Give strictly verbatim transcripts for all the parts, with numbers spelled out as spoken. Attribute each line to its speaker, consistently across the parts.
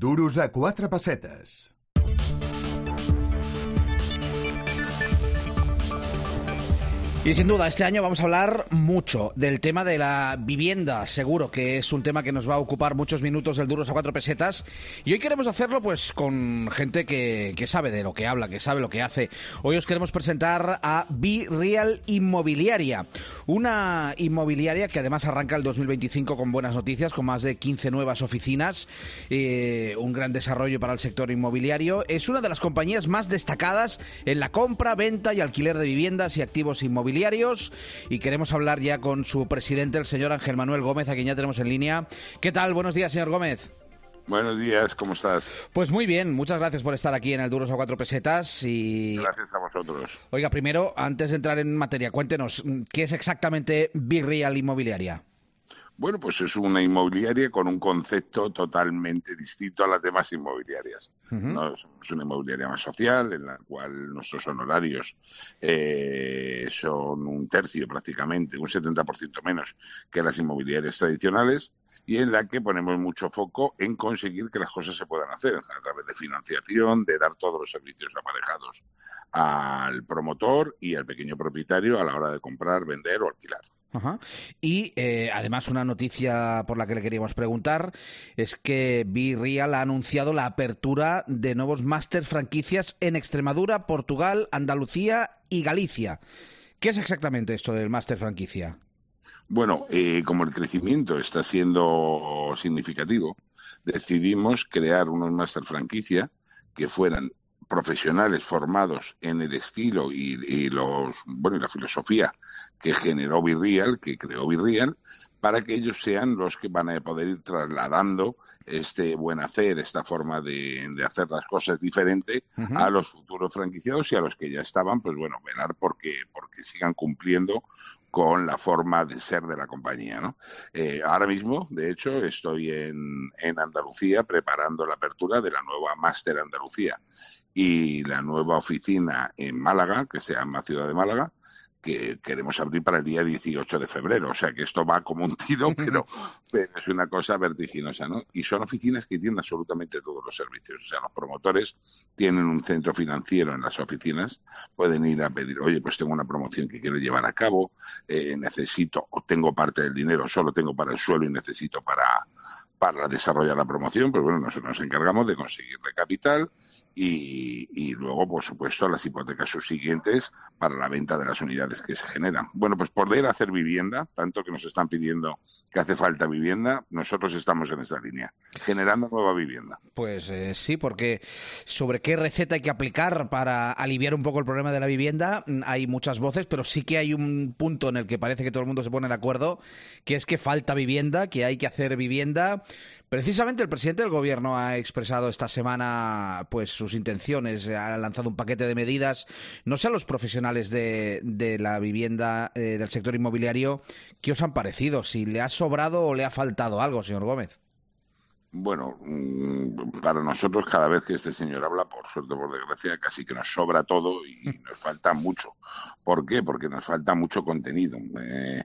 Speaker 1: Duros a quatre pessetes.
Speaker 2: Y sin duda, este año vamos a hablar mucho del tema de la vivienda. Seguro que es un tema que nos va a ocupar muchos minutos del Duros a cuatro pesetas. Y hoy queremos hacerlo pues con gente que, que sabe de lo que habla, que sabe lo que hace. Hoy os queremos presentar a B-Real Inmobiliaria. Una inmobiliaria que además arranca el dos mil veinticinco con buenas noticias, con más de quince nuevas oficinas. Eh, un gran desarrollo para el sector inmobiliario. Es una de las compañías más destacadas en la compra, venta y alquiler de viviendas y activos inmobiliarios. Y queremos hablar ya con su presidente, el señor Ángel Manuel Gómez, a quien ya tenemos en línea. ¿Qué tal? Buenos días, señor Gómez.
Speaker 3: Buenos días, ¿cómo estás?
Speaker 2: Pues muy bien, muchas gracias por estar aquí en el Duros a cuatro pesetas. Y...
Speaker 3: Gracias a vosotros.
Speaker 2: Oiga, primero, antes de entrar en materia, cuéntenos, ¿qué es exactamente B-Real Inmobiliaria?
Speaker 3: Bueno, pues es una inmobiliaria con un concepto totalmente distinto a las demás inmobiliarias. Uh-huh. No, es una inmobiliaria más social, en la cual nuestros honorarios eh, son un tercio prácticamente, un setenta por ciento menos que las inmobiliarias tradicionales, y en la que ponemos mucho foco en conseguir que las cosas se puedan hacer a través de financiación, de dar todos los servicios aparejados al promotor y al pequeño propietario a la hora de comprar, vender o alquilar.
Speaker 2: Ajá. Y eh, además una noticia por la que le queríamos preguntar es que B-Real ha anunciado la apertura de nuevos máster franquicias en Extremadura, Portugal, Andalucía y Galicia. ¿Qué es exactamente esto del máster franquicia?
Speaker 3: Bueno, eh, como el crecimiento está siendo significativo, decidimos crear unos máster franquicia que fueran profesionales formados en el estilo y, y los bueno y la filosofía que generó B-Real, que creó B-Real, para que ellos sean los que van a poder ir trasladando este buen hacer, esta forma de, de hacer las cosas diferente uh-huh. a los futuros franquiciados y a los que ya estaban, pues bueno, velar porque porque sigan cumpliendo con la forma de ser de la compañía, ¿no? Eh, ahora mismo, de hecho, estoy en, en Andalucía preparando la apertura de la nueva Máster Andalucía y la nueva oficina en Málaga, que se llama Ciudad de Málaga, que queremos abrir para el día dieciocho de febrero. O sea que esto va como un tiro, pero, pero es una cosa vertiginosa, ¿no? Y son oficinas que tienen absolutamente todos los servicios. O sea, los promotores tienen un centro financiero en las oficinas, pueden ir a pedir, oye, pues tengo una promoción que quiero llevar a cabo, eh, necesito, o tengo parte del dinero, solo tengo para el suelo y necesito para, para desarrollar la promoción. Pues bueno, nosotros nos encargamos de conseguirle capital y, y luego, por supuesto, las hipotecas subsiguientes para la venta de las unidades que se generan. Bueno, pues poder hacer vivienda, tanto que nos están pidiendo que hace falta vivienda, nosotros estamos en esa línea, generando nueva vivienda.
Speaker 2: Pues eh, sí, porque sobre qué receta hay que aplicar para aliviar un poco el problema de la vivienda hay muchas voces, pero sí que hay un punto en el que parece que todo el mundo se pone de acuerdo, que es que falta vivienda, que hay que hacer vivienda. Precisamente el presidente del Gobierno ha expresado esta semana pues sus intenciones, ha lanzado un paquete de medidas, no sé a los profesionales de, de la vivienda, eh, del sector inmobiliario, ¿qué os han parecido? ¿Si le ha sobrado o le ha faltado algo, señor Gómez?
Speaker 3: Bueno, para nosotros cada vez que este señor habla, por suerte o por desgracia, casi que nos sobra todo y nos falta mucho. ¿Por qué? Porque nos falta mucho contenido. Eh,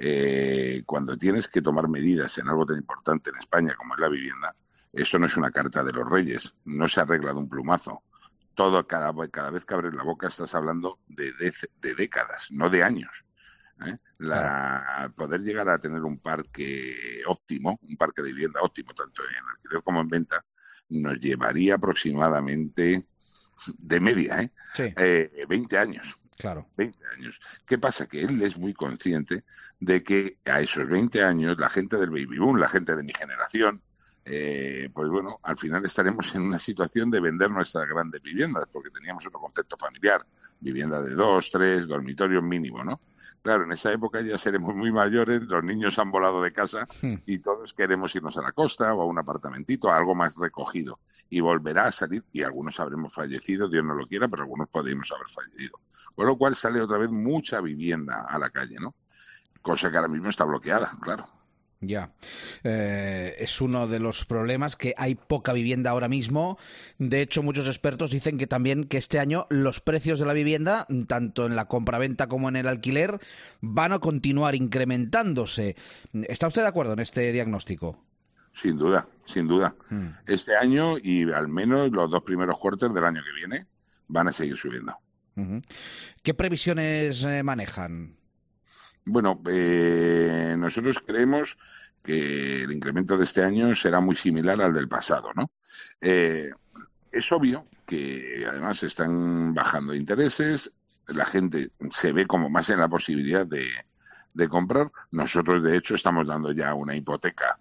Speaker 3: eh, cuando tienes que tomar medidas en algo tan importante en España como es la vivienda, esto no es una carta de los reyes, no se arregla de un plumazo. Todo, cada, cada vez que abres la boca estás hablando de, de, de décadas, no de años. ¿Eh? La, poder llegar a tener un parque óptimo, un parque de vivienda óptimo, tanto en alquiler como en venta, nos llevaría aproximadamente, de media, ¿eh? Sí. Eh, veinte años.
Speaker 2: Claro.
Speaker 3: veinte años. ¿Qué pasa? Que él es muy consciente de que a esos veinte años la gente del baby boom, la gente de mi generación, Eh, pues bueno, al final estaremos en una situación de vender nuestras grandes viviendas, porque teníamos otro concepto familiar, vivienda de dos, tres, dormitorio mínimo, ¿no? Claro, en esa época ya seremos muy mayores, los niños han volado de casa y todos queremos irnos a la costa o a un apartamentito, a algo más recogido, y volverá a salir, y algunos habremos fallecido, Dios no lo quiera, pero algunos podemos haber fallecido. Con lo cual sale otra vez mucha vivienda a la calle, ¿no? Cosa que ahora mismo está bloqueada, claro.
Speaker 2: Ya, eh, es uno de los problemas, que hay poca vivienda ahora mismo. De hecho, muchos expertos dicen que también que este año los precios de la vivienda, tanto en la compraventa como en el alquiler, van a continuar incrementándose. ¿Está usted de acuerdo en este diagnóstico?
Speaker 3: Sin duda, sin duda.
Speaker 2: Mm.
Speaker 3: Este año y al menos los dos primeros cuartos del año que viene van a seguir subiendo.
Speaker 2: Uh-huh. ¿Qué previsiones eh, manejan?
Speaker 3: Bueno, eh, nosotros creemos que el incremento de este año será muy similar al del pasado, ¿no? Eh, es obvio que además están bajando intereses, la gente se ve como más en la posibilidad de, de comprar. Nosotros, de hecho, estamos dando ya una hipoteca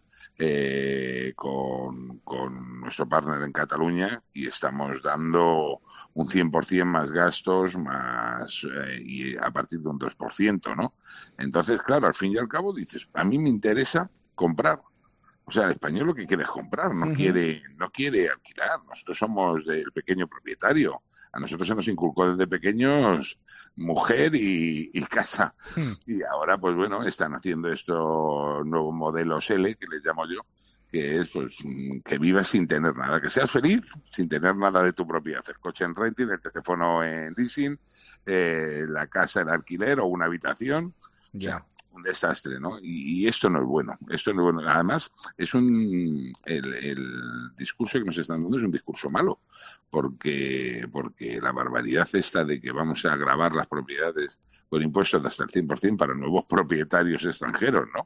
Speaker 3: eh, con, con nuestro partner en Cataluña y estamos dando un cien por ciento más gastos más eh, y a partir de un dos por ciento, ¿no? Entonces, claro, al fin y al cabo dices, a mí me interesa comprar. O sea, el español lo que quiere es comprar, no
Speaker 2: Uh-huh.
Speaker 3: quiere, no quiere alquilar. Nosotros somos del pequeño propietario. A nosotros se nos inculcó desde pequeños mujer y, y casa.
Speaker 2: Hmm.
Speaker 3: Y ahora, pues bueno, están haciendo estos nuevos modelos L, que les llamo yo, que es pues que vivas sin tener nada, que seas feliz sin tener nada de tu propiedad. El coche en renting, el teléfono en leasing, eh, la casa en alquiler o una habitación.
Speaker 2: Ya.
Speaker 3: O sea, un desastre, ¿no? Y, y esto no es bueno. Esto no es bueno. Además, es un el, el discurso que nos están dando es un discurso malo, porque porque la barbaridad esta de que vamos a gravar las propiedades con impuestos de hasta el cien por ciento para nuevos propietarios extranjeros, ¿no?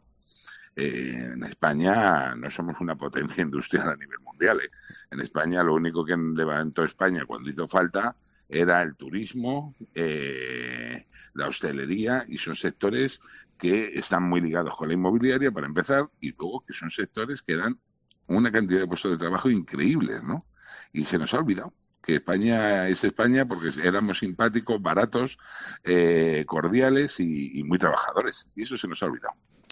Speaker 3: Eh, en España no somos una potencia industrial a nivel mundial. ¿eh? En España lo único que levantó España cuando hizo falta era el turismo, eh, la hostelería, y son sectores que están muy ligados con la inmobiliaria, para empezar, y luego que son sectores que dan una cantidad de puestos de trabajo increíbles, ¿no? Y se nos ha olvidado que España es España porque éramos simpáticos, baratos, eh, cordiales y, y muy trabajadores. Y eso se nos ha olvidado.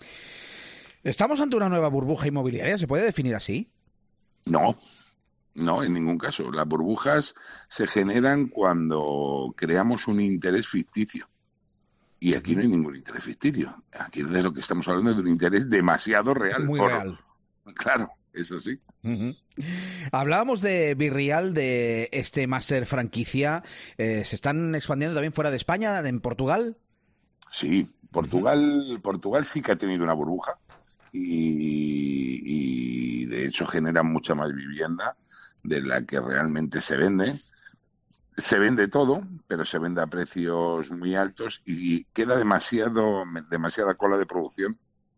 Speaker 2: ¿Estamos ante una nueva burbuja inmobiliaria? ¿Se puede definir así?
Speaker 3: No, no, en ningún caso. Las burbujas se generan cuando creamos un interés ficticio. Y aquí no hay ningún interés ficticio. Aquí de lo que estamos hablando es de un interés demasiado real.
Speaker 2: Muy
Speaker 3: Por...
Speaker 2: real.
Speaker 3: Claro, eso sí.
Speaker 2: Uh-huh. Hablábamos de Virreal, de este máster franquicia. Eh, ¿Se están expandiendo también fuera de España, en Portugal?
Speaker 3: Sí, Portugal, uh-huh. Portugal sí que ha tenido una burbuja. Y, y de hecho genera mucha más vivienda de la que realmente se vende. Se vende todo, pero se vende a precios muy altos y queda demasiado demasiada cola de producción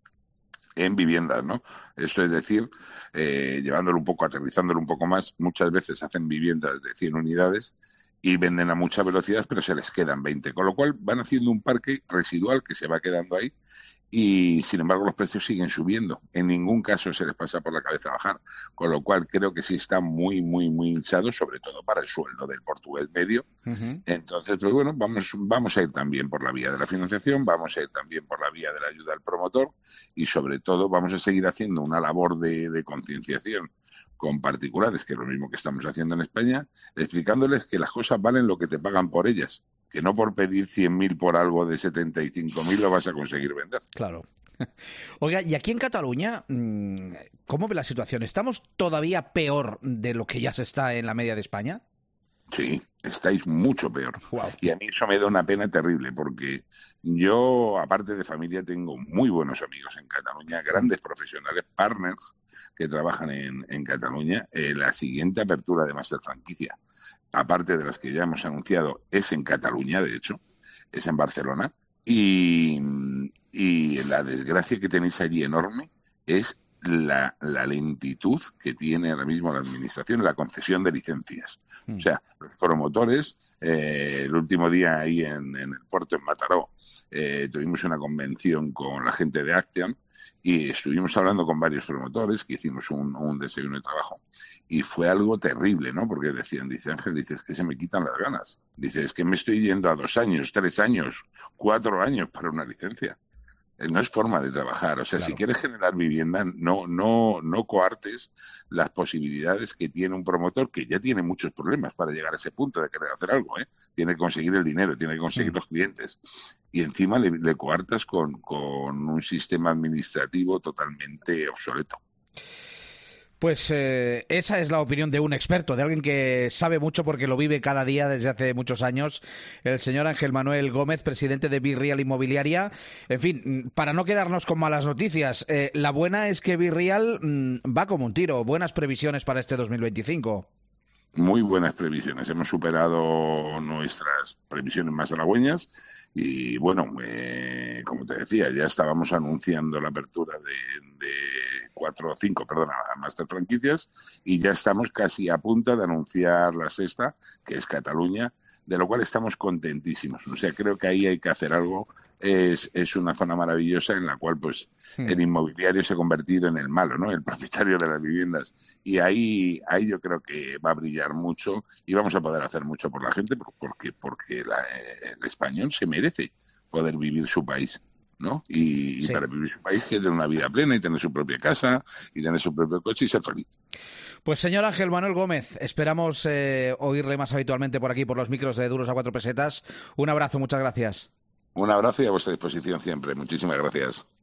Speaker 3: en viviendas, ¿no? Esto es decir, eh, llevándolo un poco, aterrizándolo un poco más, muchas veces hacen viviendas de cien unidades y venden a mucha velocidad, pero se les quedan veinte, con lo cual van haciendo un parque residual que se va quedando ahí. Y, sin embargo, los precios siguen subiendo. En ningún caso se les pasa por la cabeza bajar. Con lo cual, creo que sí está muy, muy, muy hinchado, sobre todo para el sueldo del portugués medio. Uh-huh. Entonces, pues bueno, vamos, vamos a ir también por la vía de la financiación, vamos a ir también por la vía de la ayuda al promotor y, sobre todo, vamos a seguir haciendo una labor de, de concienciación con particulares, que es lo mismo que estamos haciendo en España, explicándoles que las cosas valen lo que te pagan por ellas. Que no por pedir cien mil por algo de setenta y cinco mil lo vas a conseguir vender.
Speaker 2: Claro. Oiga, y aquí en Cataluña, ¿cómo ve la situación? ¿Estamos todavía peor de lo que ya se está en la media de España?
Speaker 3: Sí, estáis mucho peor.
Speaker 2: Wow.
Speaker 3: Y a mí eso me da una pena terrible, porque yo, aparte de familia, tengo muy buenos amigos en Cataluña, grandes profesionales, partners, que trabajan en, en Cataluña. Eh, la siguiente apertura de máster franquicia, aparte de las que ya hemos anunciado, es en Cataluña, de hecho, es en Barcelona, y, y la desgracia que tenéis allí enorme es la, la lentitud que tiene ahora mismo la administración en la concesión de licencias. Mm. O sea, los promotores, eh, el último día ahí en, en el puerto, en Mataró, eh, tuvimos una convención con la gente de Acteon, y estuvimos hablando con varios promotores, que hicimos un, un desayuno de trabajo, y fue algo terrible, ¿no? Porque decían, dice Ángel, dice, es que se me quitan las ganas. Dice, es que me estoy yendo a dos años, tres años, cuatro años para una licencia. No es forma de trabajar. O sea, claro. Si quieres generar vivienda, no, no, no coartes las posibilidades que tiene un promotor, que ya tiene muchos problemas para llegar a ese punto de querer hacer algo, ¿eh? Tiene que conseguir el dinero, tiene que conseguir mm. los clientes. Y encima le, le coartas con, con un sistema administrativo totalmente obsoleto.
Speaker 2: Pues eh, esa es la opinión de un experto, de alguien que sabe mucho porque lo vive cada día desde hace muchos años, el señor Ángel Manuel Gómez, presidente de Virreal Inmobiliaria. En fin, para no quedarnos con malas noticias, eh, la buena es que Virreal mmm, va como un tiro. Buenas previsiones para este dos mil veinticinco.
Speaker 3: Muy buenas previsiones. Hemos superado nuestras previsiones más halagüeñas y, bueno, eh, como te decía, ya estábamos anunciando la apertura de, de cuatro o cinco, perdona, máster franquicias y ya estamos casi a punto de anunciar la sexta, que es Cataluña, de lo cual estamos contentísimos. O sea, creo que ahí hay que hacer algo. Es, es una zona maravillosa en la cual pues hmm. el inmobiliario se ha convertido en el malo, ¿no? El propietario de las viviendas. Y ahí, ahí yo creo que va a brillar mucho y vamos a poder hacer mucho por la gente porque, porque la, el español se merece poder vivir su país, ¿no? Y, sí. y para vivir su país que tener una vida plena y tener su propia casa y tener su propio coche y ser feliz.
Speaker 2: Pues señor Ángel Manuel Gómez, esperamos eh, oírle más habitualmente por aquí, por los micros de Duros a Cuatro Pesetas. Un abrazo, muchas gracias.
Speaker 3: Un abrazo y a vuestra disposición siempre. Muchísimas gracias.